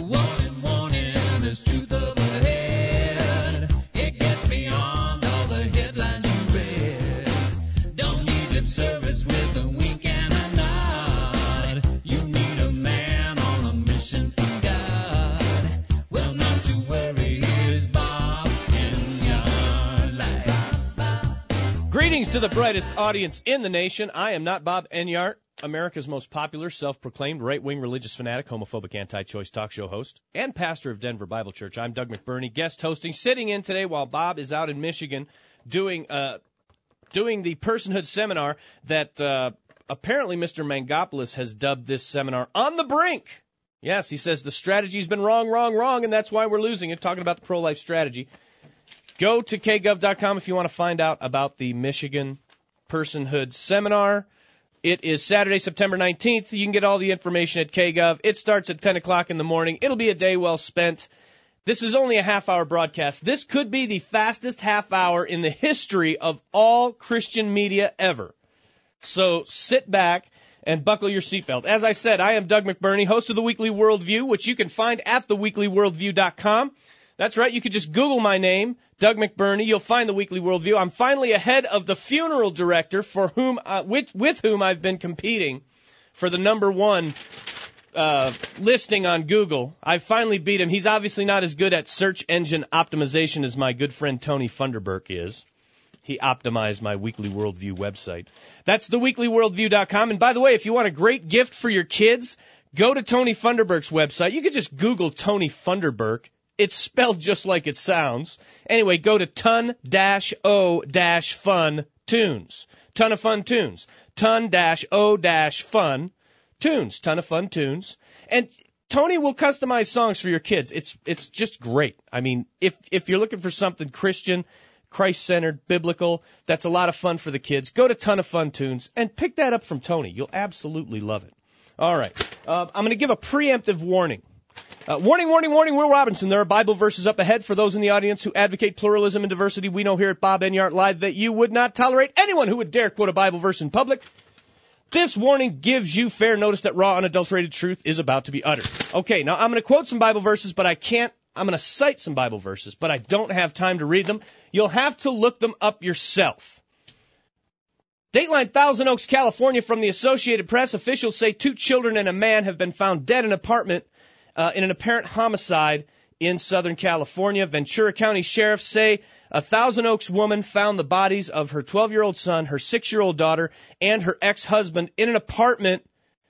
Warning, warning, there's truth up ahead. It gets beyond all the headlines you read. Don't need lip service with a wink and a nod. You need a man on a mission from God. Well, not to worry, here's Bob Enyart Live. Greetings to the brightest audience in the nation. I am not Bob Enyart, America's most popular, self-proclaimed right-wing religious fanatic, homophobic, anti-choice talk show host, and pastor of Denver Bible Church. I'm Doug McBurney, guest hosting, sitting in today while Bob is out in Michigan doing the personhood seminar that apparently Mr. Mangopoulos has dubbed this seminar On the Brink. Yes, he says the strategy's been wrong, and that's why we're losing it, talking about the pro-life strategy. Go to kgov.com if you want to find out about the Michigan personhood seminar. It is Saturday, September 19th. You can get all the information at KGov. It starts at 10 o'clock in the morning. It'll be a day well spent. This is only a half-hour broadcast. This could be the fastest half hour in the history of all Christian media ever. So sit back and buckle your seatbelt. As I said, I am Doug McBurney, host of The Weekly Worldview, which you can find at theweeklyworldview.com. That's right. You could just Google my name, Doug McBurney. You'll find The Weekly Worldview. I'm finally ahead of the funeral director for whom, with whom I've been competing for the number one listing on Google. I finally beat him. He's obviously not as good at search engine optimization as my good friend Tony Funderburk is. He optimized my Weekly Worldview website. That's theweeklyworldview.com. And by the way, if you want a great gift for your kids, go to Tony Funderburk's website. You could just Google Tony Funderburk. It's spelled just like it sounds. Anyway, go to ton-o-fun tunes. Ton of Fun Tunes. Ton-o-fun tunes. Ton of Fun Tunes. And Tony will customize songs for your kids. It's just great. I mean, if you're looking for something Christian, Christ-centered, biblical, that's a lot of fun for the kids, go to Ton of Fun Tunes and pick that up from Tony. You'll absolutely love it. All right. I'm going to give a preemptive warning. Warning, Will Robinson. There are Bible verses up ahead for those in the audience who advocate pluralism and diversity. We know here at Bob Enyart Live that you would not tolerate anyone who would dare quote a Bible verse in public. This warning gives you fair notice that raw, unadulterated truth is about to be uttered. Okay, now I'm going to quote some Bible verses, but I'm going to cite some Bible verses, but I don't have time to read them. You'll have to look them up yourself. Dateline, Thousand Oaks, California, from the Associated Press. Officials say 2 children and a man have been found dead in an apartment in an apparent homicide in Southern California. Ventura County sheriffs say a Thousand Oaks woman found the bodies of her 12-year-old son, her 6-year-old daughter, and her ex-husband in an apartment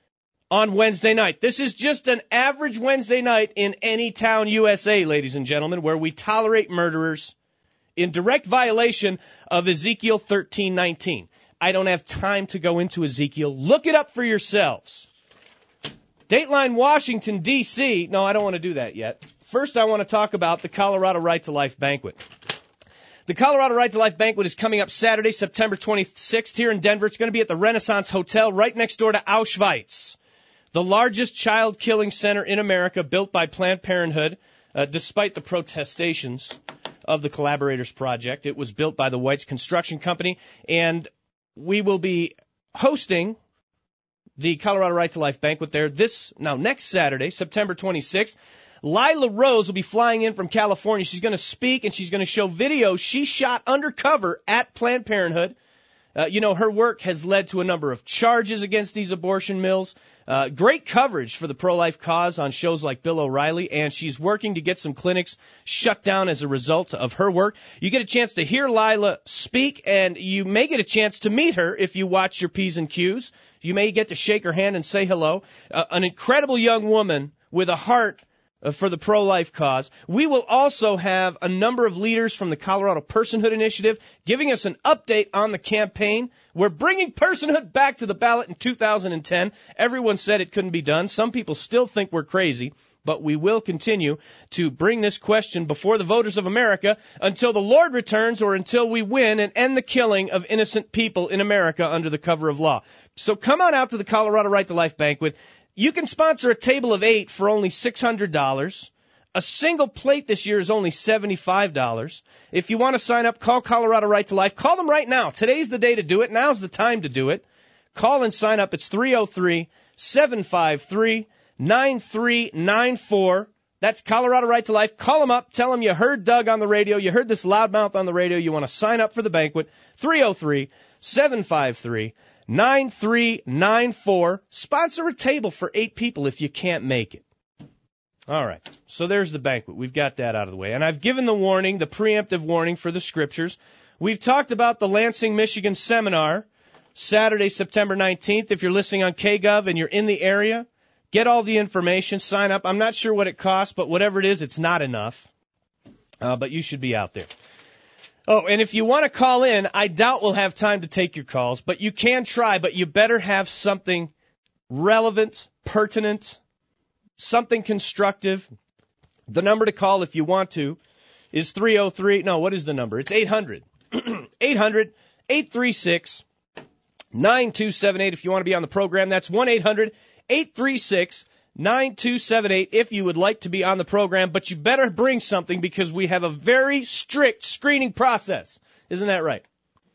on Wednesday night. This is just an average Wednesday night in any town, USA, ladies and gentlemen, where we tolerate murderers in direct violation of Ezekiel 13:19. I don't have time to go into Ezekiel. Look it up for yourselves. Dateline, Washington, D.C. No, I don't want to do that yet. First, I want to talk about the Colorado Right to Life Banquet. The Colorado Right to Life Banquet is coming up Saturday, September 26th here in Denver. It's going to be at the Renaissance Hotel right next door to Auschwitz, the largest child killing center in America built by Planned Parenthood, despite the protestations of the Collaborators Project. It was built by the White's Construction Company, and we will be hosting the Colorado Right to Life Banquet there next Saturday, September 26th. Lila Rose will be flying in from California. She's going to speak and she's going to show videos she shot undercover at Planned Parenthood. Her work has led to a number of charges against these abortion mills. Great coverage for the pro-life cause on shows like Bill O'Reilly, and she's working to get some clinics shut down as a result of her work. You get a chance to hear Lila speak, and you may get a chance to meet her if you watch your P's and Q's. You may get to shake her hand and say hello. An incredible young woman with a heart for the pro-life cause. We will also have a number of leaders from the Colorado Personhood Initiative giving us an update on the campaign. We're bringing personhood back to the ballot in 2010. Everyone said it couldn't be done. Some people still think we're crazy, but we will continue to bring this question before the voters of America until the Lord returns or until we win and end the killing of innocent people in America under the cover of law. So come on out to the Colorado Right to Life Banquet. You can sponsor a table of 8 for only $600. A single plate this year is only $75. If you want to sign up, call Colorado Right to Life. Call them right now. Today's the day to do it. Now's the time to do it. Call and sign up. It's 303-753-9394. That's Colorado Right to Life. Call them up. Tell them you heard Doug on the radio. You heard this loudmouth on the radio. You want to sign up for the banquet. 303-753-9394. Sponsor a table for 8 people if you can't make it. All right. So there's the banquet. We've got that out of the way. And I've given the warning, the preemptive warning for the scriptures. We've talked about the Lansing, Michigan seminar, Saturday, September 19th. If you're listening on KGov and you're in the area, get all the information, sign up. I'm not sure what it costs, but whatever it is, it's not enough. But you should be out there. Oh, and if you want to call in, I doubt we'll have time to take your calls, but you can try, but you better have something relevant, pertinent, something constructive. The number to call if you want to is 303. No, what is the number? It's 800. 800-836-9278. If you want to be on the program, that's 1-800-836-9278 if you would like to be on the program. But you better bring something because we have a very strict screening process. Isn't that right?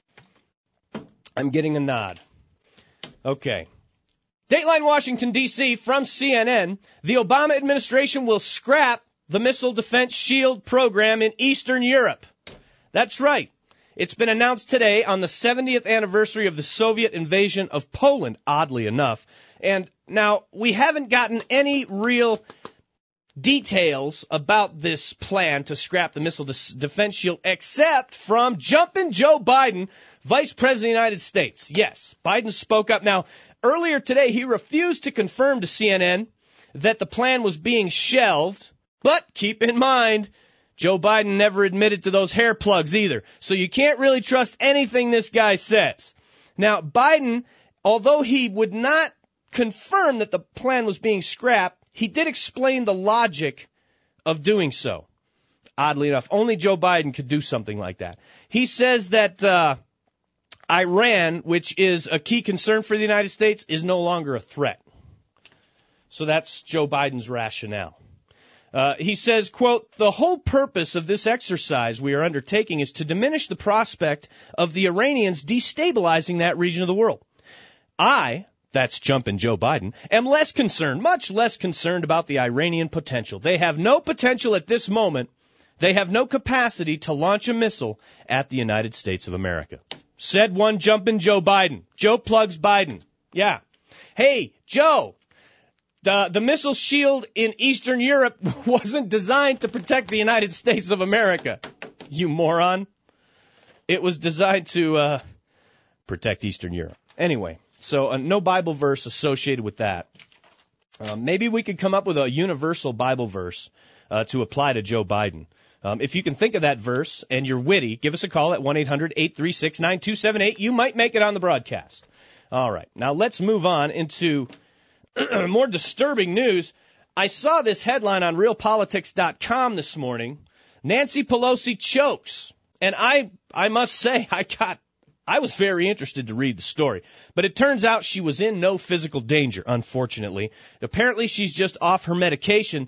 I'm getting a nod. Okay. Dateline Washington, D.C. from CNN. The Obama administration will scrap the Missile Defense Shield program in Eastern Europe. That's right. It's been announced today on the 70th anniversary of the Soviet invasion of Poland, oddly enough. And now, we haven't gotten any real details about this plan to scrap the Missile Defense Shield, except from Jumpin' Joe Biden, Vice President of the United States. Yes, Biden spoke up. Now, earlier today, he refused to confirm to CNN that the plan was being shelved. But keep in mind, Joe Biden never admitted to those hair plugs either. So you can't really trust anything this guy says. Now, Biden, although he would not confirm that the plan was being scrapped, he did explain the logic of doing so. Oddly enough, only Joe Biden could do something like that. He says that Iran, which is a key concern for the United States, is no longer a threat. So that's Joe Biden's rationale. He says, quote, the whole purpose of this exercise we are undertaking is to diminish the prospect of the Iranians destabilizing that region of the world. That's Jumpin' Joe Biden, am less concerned, much less concerned about the Iranian potential. They have no potential at this moment. They have no capacity to launch a missile at the United States of America. Said one Jumpin' Joe Biden. Joe plugs Biden. Yeah. Hey, Joe. The missile shield in Eastern Europe wasn't designed to protect the United States of America, you moron. It was designed to protect Eastern Europe. Anyway, so no Bible verse associated with that. Maybe we could come up with a universal Bible verse to apply to Joe Biden. If you can think of that verse and you're witty, give us a call at 1-800-836-9278. You might make it on the broadcast. All right, now let's move on into more disturbing news. I saw this headline on realpolitics.com this morning. Nancy Pelosi chokes. And I must say, I was very interested to read the story. But it turns out she was in no physical danger, unfortunately. Apparently she's just off her medication.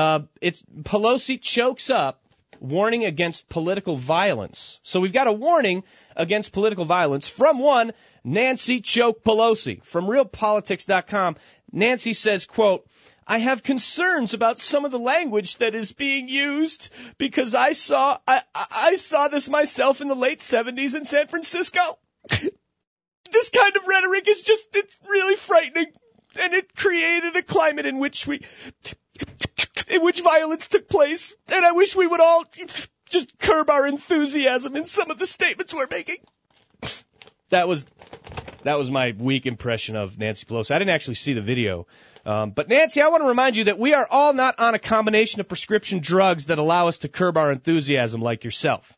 Pelosi chokes up, warning against political violence. So we've got a warning against political violence from one Nancy Choke Pelosi. From realpolitics.com, Nancy says, quote, I have concerns about some of the language that is being used because I saw this myself in the late 70s in San Francisco. This kind of rhetoric is it's really frightening, and it created a climate in which violence took place, and I wish we would all just curb our enthusiasm in some of the statements we're making. That was my weak impression of Nancy Pelosi. I didn't actually see the video. But Nancy, I want to remind you that we are all not on a combination of prescription drugs that allow us to curb our enthusiasm like yourself.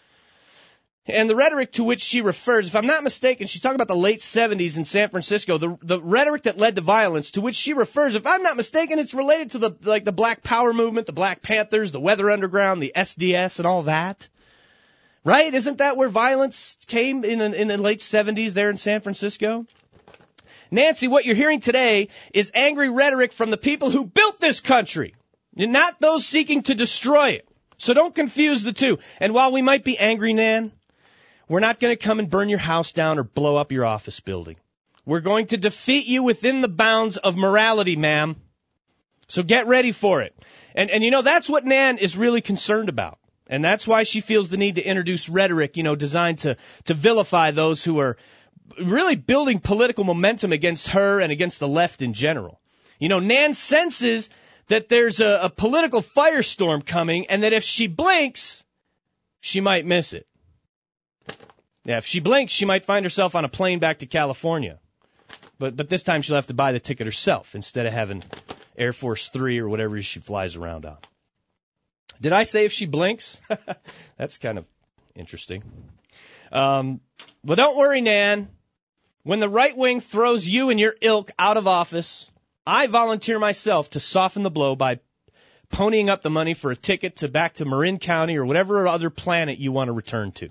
And the rhetoric to which she refers, if I'm not mistaken, she's talking about the late 70s in San Francisco. The rhetoric that led to violence to which she refers, if I'm not mistaken, it's related to the Black Power movement, the Black Panthers, the Weather Underground, the SDS, and all that. Right? Isn't that where violence came in the late 70s there in San Francisco? Nancy, what you're hearing today is angry rhetoric from the people who built this country, not those seeking to destroy it. So don't confuse the two. And while we might be angry, Nan, we're not going to come and burn your house down or blow up your office building. We're going to defeat you within the bounds of morality, ma'am. So get ready for it. And you know, that's what Nan is really concerned about. And that's why she feels the need to introduce rhetoric, you know, designed to vilify those who are really building political momentum against her and against the left in general. You know, Nan senses that there's a political firestorm coming and that if she blinks, she might miss it. Yeah, if she blinks, she might find herself on a plane back to California. But this time she'll have to buy the ticket herself instead of having Air Force 3 or whatever she flies around on. Did I say if she blinks? That's kind of interesting. Well, don't worry, Nan. When the right wing throws you and your ilk out of office, I volunteer myself to soften the blow by ponying up the money for a ticket back to Marin County or whatever other planet you want to return to.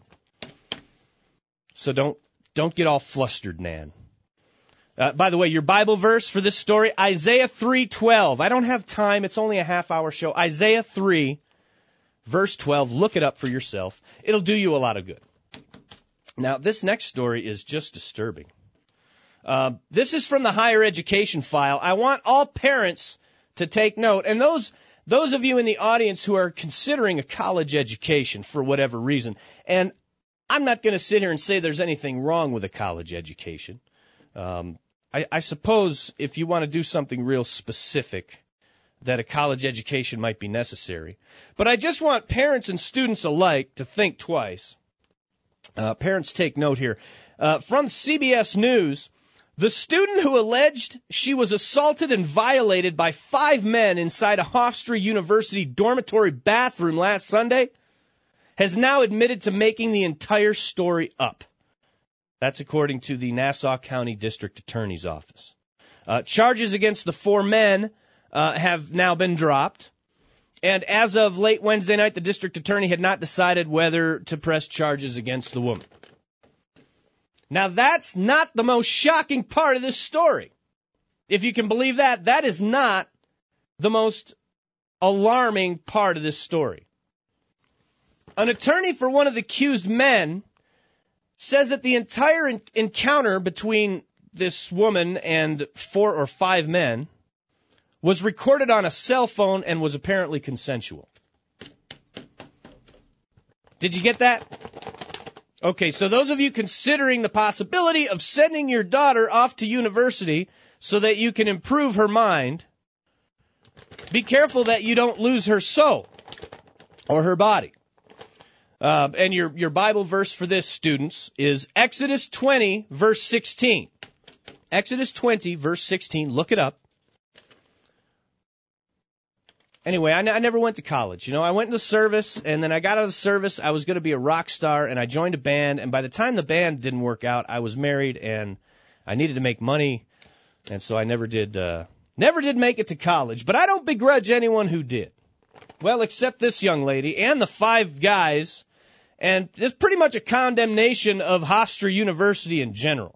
So don't get all flustered, Nan. By the way, your Bible verse for this story, Isaiah 3:12. I don't have time. It's only a half-hour show. Isaiah 3, verse 12. Look it up for yourself. It'll do you a lot of good. Now, this next story is just disturbing. This is from the higher education file. I want all parents to take note. And those of you in the audience who are considering a college education for whatever reason, and I'm not going to sit here and say there's anything wrong with a college education. I suppose if you want to do something real specific, that a college education might be necessary. But I just want parents and students alike to think twice. Parents, take note here. From CBS News, the student who alleged she was assaulted and violated by 5 men inside a Hofstra University dormitory bathroom last Sunday has now admitted to making the entire story up. That's according to the Nassau County District Attorney's Office. Charges against the 4 men have now been dropped. And as of late Wednesday night, the district attorney had not decided whether to press charges against the woman. Now, that's not the most shocking part of this story. If you can believe that, that is not the most alarming part of this story. An attorney for one of the accused men says that the entire encounter between this woman and 4 or 5 men was recorded on a cell phone and was apparently consensual. Did you get that? Okay, so those of you considering the possibility of sending your daughter off to university so that you can improve her mind, be careful that you don't lose her soul or her body. And your Bible verse for this, students, is Exodus 20, verse 16. Exodus 20, verse 16. Look it up. Anyway, I never went to college. You know, I went into service, and then I got out of the service. I was going to be a rock star, and I joined a band. And by the time the band didn't work out, I was married, and I needed to make money. And so I never did make it to college. But I don't begrudge anyone who did. Well, except this young lady and the 5 guys. And it's pretty much a condemnation of Hofstra University in general.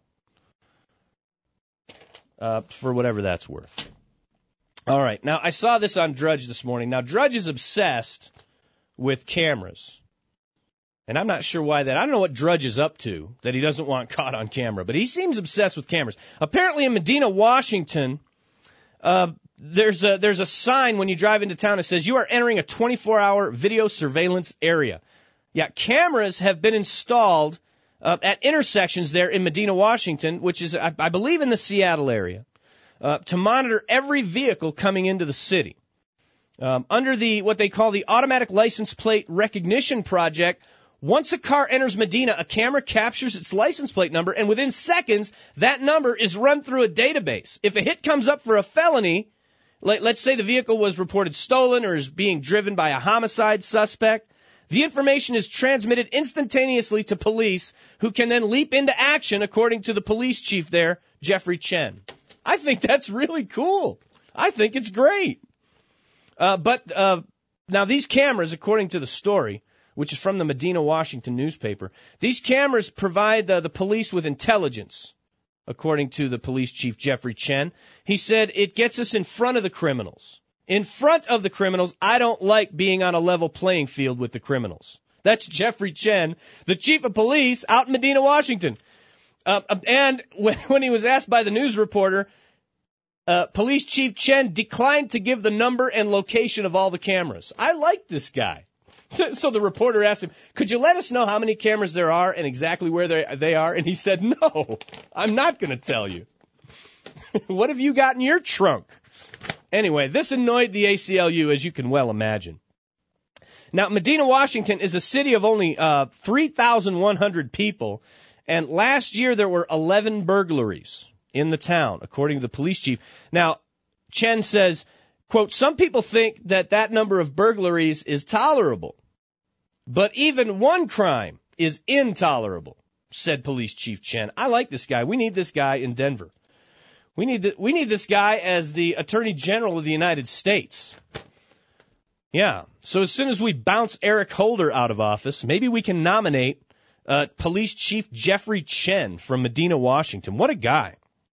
For whatever that's worth. All right. Now, I saw this on Drudge this morning. Now, Drudge is obsessed with cameras. And I'm not sure why that. I don't know what Drudge is up to that he doesn't want caught on camera. But he seems obsessed with cameras. Apparently in Medina, Washington, there's a sign when you drive into town that says you are entering a 24-hour video surveillance area. Yeah, cameras have been installed at intersections there in Medina, Washington, which is, I believe, in the Seattle area. To monitor every vehicle coming into the city. Under what they call the Automatic License Plate Recognition Project, once a car enters Medina, a camera captures its license plate number, and within seconds, that number is run through a database. If a hit comes up for a felony, let's say the vehicle was reported stolen or is being driven by a homicide suspect, the information is transmitted instantaneously to police, who can then leap into action, according to the police chief there, Jeffrey Chen. I think that's really cool. I think it's great. But now these cameras, according to the story, which is from the Medina, Washington newspaper, these cameras provide the police with intelligence, according to the police chief, Jeffrey Chen. He said it gets us in front of the criminals. In front of the criminals, I don't like being on a level playing field with the criminals. That's Jeffrey Chen, the chief of police out in Medina, Washington. And when he was asked by the news reporter, Police Chief Chen declined to give the number and location of all the cameras. I like this guy. So the reporter asked him, could you let us know how many cameras there are and exactly where they are? And he said, no, I'm not going to tell you. What have you got in your trunk? Anyway, this annoyed the ACLU, as you can well imagine. Now, Medina, Washington is a city of only 3,100 people, and last year there were 11 burglaries in the town, according to the police chief. Now, Chen says, quote, some people think that number of burglaries is tolerable, but even one crime is intolerable, said Police Chief Chen. I like this guy. We need this guy in Denver. We need this guy as the Attorney General of the United States. Yeah. So as soon as we bounce Eric Holder out of office, maybe we can nominate Police Chief Jeffrey Chen from Medina, Washington. What a guy.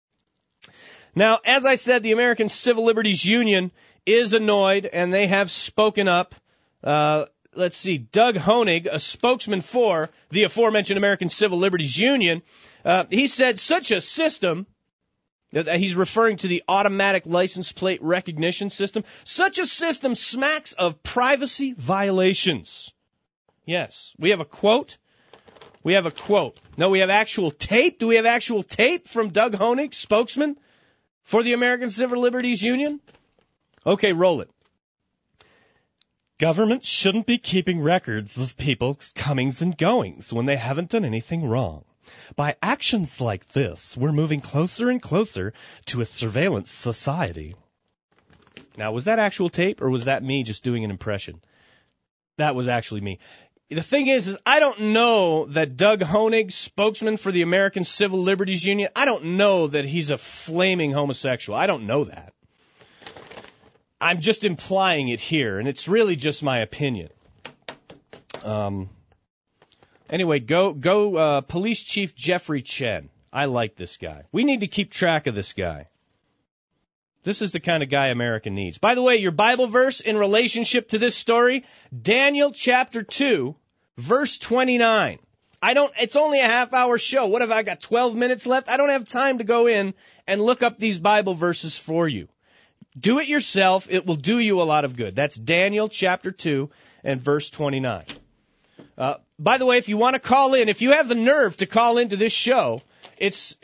Now, as I said, the American Civil Liberties Union is annoyed, and they have spoken up. Let's see, Doug Honig, a spokesman for the aforementioned American Civil Liberties Union, he said such a system, he's referring to the automatic license plate recognition system, such a system smacks of privacy violations. Yes, we have a quote. No, we have actual tape. Do we have actual tape from Doug Honig, spokesman for the American Civil Liberties Union? Okay, roll it. Government shouldn't be keeping records of people's comings and goings when they haven't done anything wrong. By actions like this, we're moving closer and closer to a surveillance society. Now, was that actual tape, or was that me just doing an impression? That was actually me. The thing is I don't know that Doug Honig, spokesman for the American Civil Liberties Union, I don't know that he's a flaming homosexual. I don't know that. I'm just implying it here, and it's really just my opinion. Anyway, go Police Chief Jeffrey Chen. I like this guy. We need to keep track of this guy. This is the kind of guy America needs. By the way, your Bible verse in relationship to this story, Daniel chapter 2, verse 29. It's only a half-hour show. What have I got, 12 minutes left? I don't have time to go in and look up these Bible verses for you. Do it yourself. It will do you a lot of good. That's Daniel chapter 2 and verse 29. By the way, if you want to call in, if you have the nerve to call into this show, it's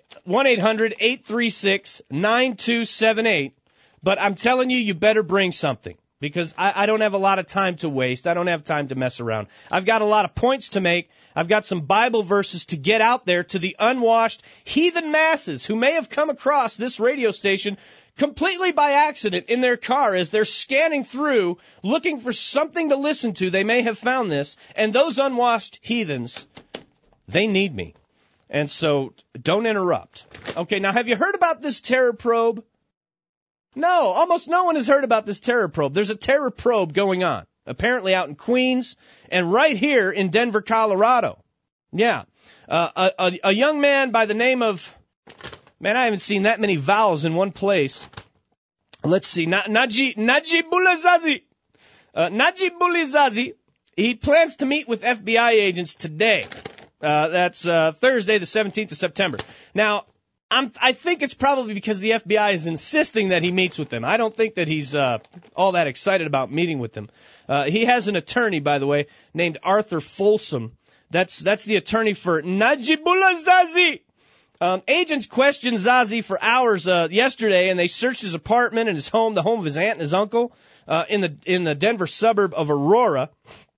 1-800-836-9278. But I'm telling you, you better bring something, because I don't have a lot of time to waste. I don't have time to mess around. I've got a lot of points to make. I've got some Bible verses to get out there to the unwashed heathen masses who may have come across this radio station completely by accident in their car as they're scanning through, looking for something to listen to. They may have found this, and those unwashed heathens, they need me. And so don't interrupt. Okay, now have you heard about this terror probe? No, almost no one has heard about this terror probe. There's a terror probe going on, apparently out in Queens and right here in Denver, Colorado. Yeah, a young man by the name of, man, I haven't seen that many vowels in one place. Let's see, Najib Bulizazi. Najib Bulizazi, he plans to meet with FBI agents today. That's Thursday, the 17th of September. Now, I think it's probably because the FBI is insisting that he meets with them. I don't think that he's all that excited about meeting with them. He has an attorney, by the way, named Arthur Folsom. That's the attorney for Najibullah Zazi. Agents questioned Zazi for hours yesterday, and they searched his apartment and his home, the home of his aunt and his uncle, in the Denver suburb of Aurora.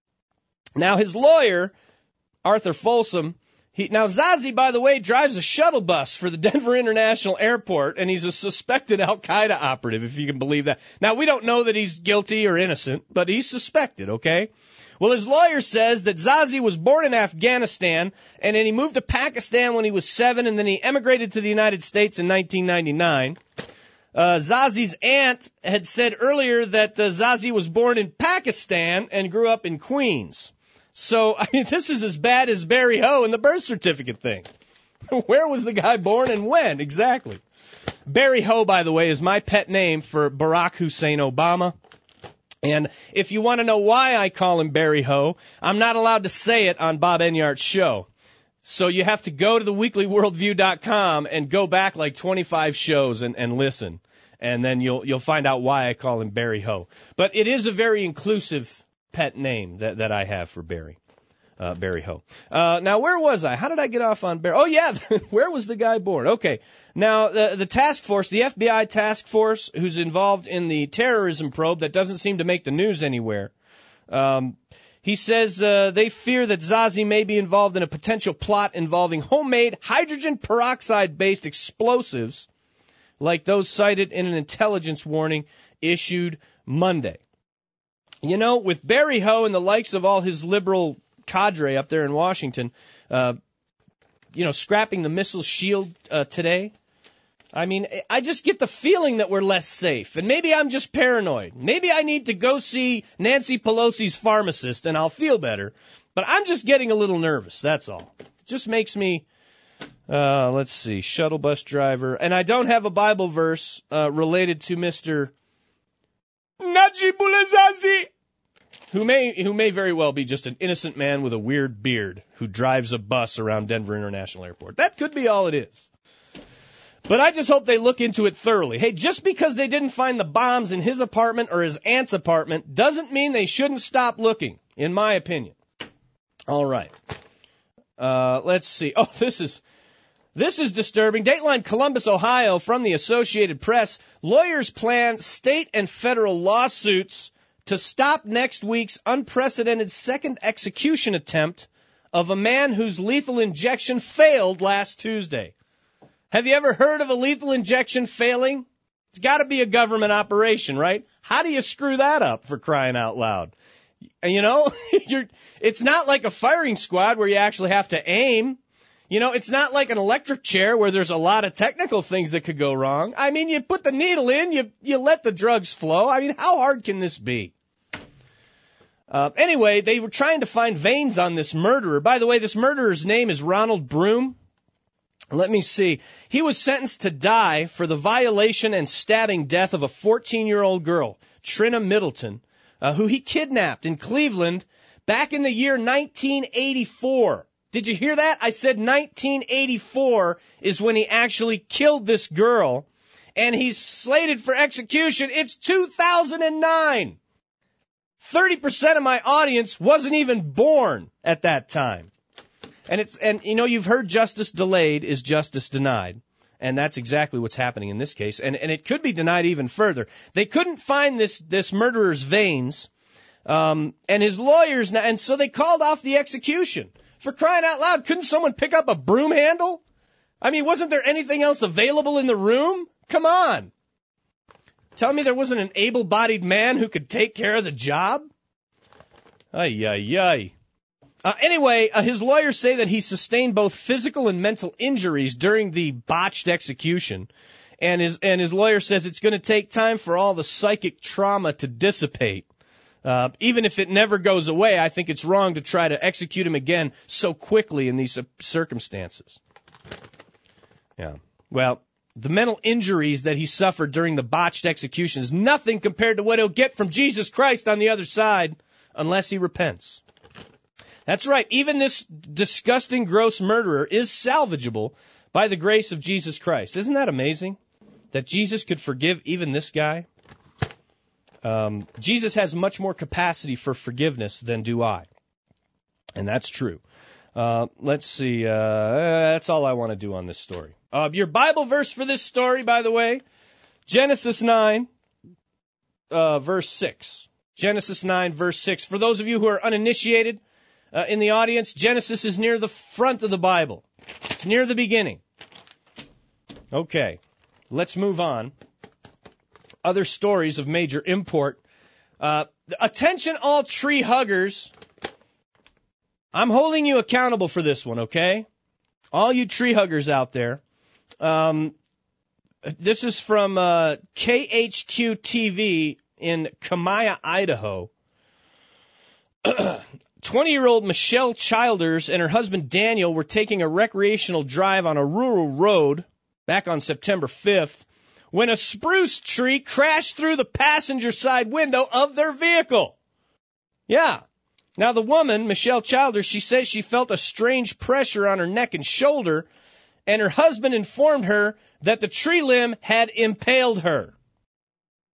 Now, his lawyer, Arthur Folsom, now Zazi, by the way, drives a shuttle bus for the Denver International Airport, and he's a suspected Al-Qaeda operative, if you can believe that. Now, we don't know that he's guilty or innocent, but he's suspected, okay? Well, his lawyer says that Zazi was born in Afghanistan, and then he moved to Pakistan when he was 7, and then he emigrated to the United States in 1999. Zazi's aunt had said earlier that Zazi was born in Pakistan and grew up in Queens. So, I mean, this is as bad as Barry Ho and the birth certificate thing. Where was the guy born and when exactly? Barry Ho, by the way, is my pet name for Barack Hussein Obama. And if you want to know why I call him Barry Ho, I'm not allowed to say it on Bob Enyart's show. So you have to go to theweeklyworldview.com and go back like 25 shows and listen. and then you'll find out why I call him Barry Ho. But it is a very inclusive pet name that I have for Barry. Barry Ho. Now, where was I? How did I get off on Barry? Oh, yeah. Where was the guy born? Okay. Now, the task force, the FBI task force, who's involved in the terrorism probe that doesn't seem to make the news anywhere, he says they fear that Zazi may be involved in a potential plot involving homemade hydrogen peroxide-based explosives like those cited in an intelligence warning issued Monday. You know, with Barry Ho and the likes of all his liberal cadre up there in Washington, scrapping the missile shield today, I mean, I just get the feeling that we're less safe. And maybe I'm just paranoid. Maybe I need to go see Nancy Pelosi's pharmacist and I'll feel better. But I'm just getting a little nervous, that's all. It just makes me, let's see, shuttle bus driver. And I don't have a Bible verse related to Mr. Najib Bouazizi, who may very well be just an innocent man with a weird beard who drives a bus around Denver International Airport. That could be all it is. But I just hope they look into it thoroughly. Hey, just because they didn't find the bombs in his apartment or his aunt's apartment doesn't mean they shouldn't stop looking, in my opinion. All right. Let's see. Oh, this is disturbing. Dateline Columbus, Ohio, from the Associated Press. Lawyers plan state and federal lawsuits to stop next week's unprecedented second execution attempt of a man whose lethal injection failed last Tuesday. Have you ever heard of a lethal injection failing? It's got to be a government operation, right? How do you screw that up, for crying out loud? You know, it's not like a firing squad where you actually have to aim. You know, it's not like an electric chair where there's a lot of technical things that could go wrong. I mean, you put the needle in, you let the drugs flow. I mean, how hard can this be? Anyway, they were trying to find veins on this murderer. By the way, this murderer's name is Ronald Broom. Let me see. He was sentenced to die for the violation and stabbing death of a 14-year-old girl, Trina Middleton, who he kidnapped in Cleveland back in the year 1984. Did you hear that? I said 1984 is when he actually killed this girl, and he's slated for execution. It's 2009. 30% of my audience wasn't even born at that time. And you've heard justice delayed is justice denied. And that's exactly what's happening in this case. And it could be denied even further. They couldn't find this murderer's veins, and his lawyers, and so they called off the execution. For crying out loud, couldn't someone pick up a broom handle? I mean, wasn't there anything else available in the room? Come on. Tell me there wasn't an able-bodied man who could take care of the job? Ay, ay, ay. Anyway, his lawyers say that he sustained both physical and mental injuries during the botched execution. And his lawyer says it's going to take time for all the psychic trauma to dissipate. Even if it never goes away, I think it's wrong to try to execute him again so quickly in these circumstances. Yeah. Well, the mental injuries that he suffered during the botched execution is nothing compared to what he'll get from Jesus Christ on the other side unless he repents. That's right. Even this disgusting, gross murderer is salvageable by the grace of Jesus Christ. Isn't that amazing? That Jesus could forgive even this guy? Jesus has much more capacity for forgiveness than do I. And that's true. Let's see. That's all I want to do on this story. Your Bible verse for this story, by the way, Genesis 9, verse 6. Genesis 9, verse 6. For those of you who are uninitiated in the audience, Genesis is near the front of the Bible. It's near the beginning. Okay, let's move on. Other stories of major import. Attention all tree huggers. I'm holding you accountable for this one, okay? All you tree huggers out there. This is from KHQ TV in Kamaya, Idaho. 20-year-old Michelle Childers and her husband Daniel were taking a recreational drive on a rural road back on September 5th when a spruce tree crashed through the passenger side window of their vehicle. Yeah. Now, the woman, Michelle Childers, she says she felt a strange pressure on her neck and shoulder, and her husband informed her that the tree limb had impaled her.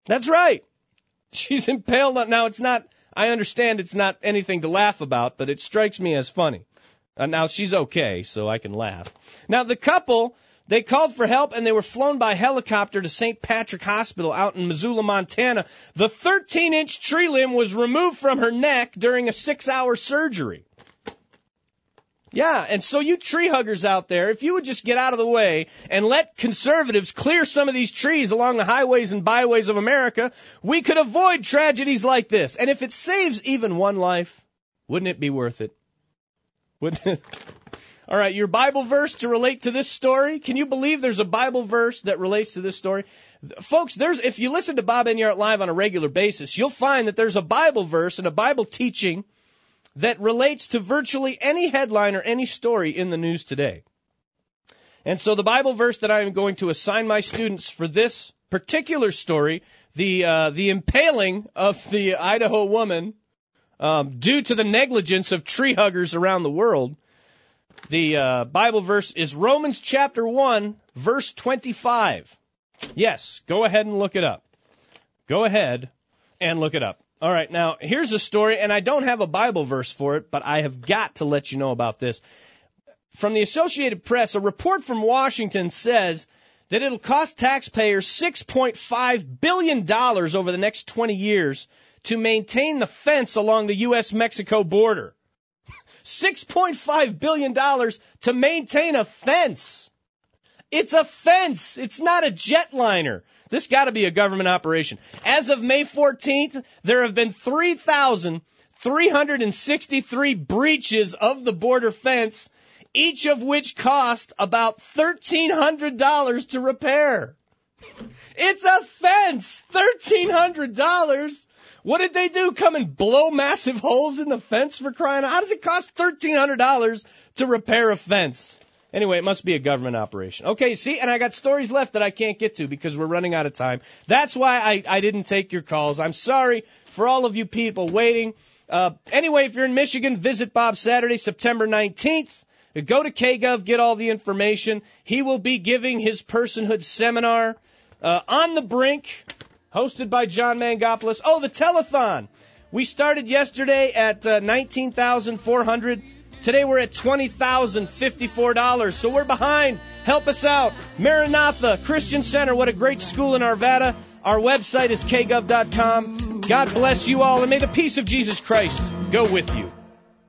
That's right. She's impaled on, now it's not, I understand it's not anything to laugh about, but it strikes me as funny. Now she's okay, so I can laugh. Now the couple, they called for help and they were flown by helicopter to St. Patrick Hospital out in Missoula, Montana. The 13-inch tree limb was removed from her neck during a 6-hour surgery. Yeah, and so you tree huggers out there, if you would just get out of the way and let conservatives clear some of these trees along the highways and byways of America, we could avoid tragedies like this. And if it saves even one life, wouldn't it be worth it? Wouldn't it? All right, your Bible verse to relate to this story. Can you believe there's a Bible verse that relates to this story? Folks, if you listen to Bob Enyart Live on a regular basis, you'll find that there's a Bible verse and a Bible teaching that relates to virtually any headline or any story in the news today. And so the Bible verse that I am going to assign my students for this particular story, the impaling of the Idaho woman due to the negligence of tree huggers around the world, the Bible verse is Romans chapter 1, verse 25. Yes, go ahead and look it up. Go ahead and look it up. All right, now, here's a story, and I don't have a Bible verse for it, but I have got to let you know about this. From the Associated Press, a report from Washington says that it'll cost taxpayers $6.5 billion over the next 20 years to maintain the fence along the U.S.-Mexico border. $6.5 billion to maintain a fence. It's a fence. It's not a jetliner. This got to be a government operation. As of May 14th, there have been 3,363 breaches of the border fence, each of which cost about $1,300 to repair. It's a fence! $1,300! What did they do? Come and blow massive holes in the fence for crying out? How does it cost $1,300 to repair a fence? Anyway, it must be a government operation. Okay, see, and I got stories left that I can't get to because we're running out of time. That's why I didn't take your calls. I'm sorry for all of you people waiting. Anyway, if you're in Michigan, visit Bob Saturday, September 19th. Go to KGov, get all the information. He will be giving his personhood seminar on the brink, hosted by John Mangopoulos. Oh, the telethon. We started yesterday at $19,400. Today we're at $20,054, so we're behind. Help us out. Maranatha Christian Center, what a great school in Arvada. Our website is kgov.com. God bless you all, and may the peace of Jesus Christ go with you.